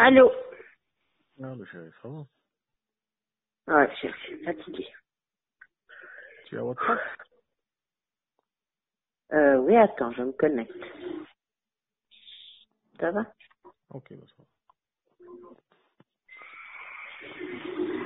Allô? Ah, mais chérie, ça va. Ouais, je suis fatiguée. Tu as WhatsApp? Oui, attends, je me connecte. Ça va? Ok, bah ça va.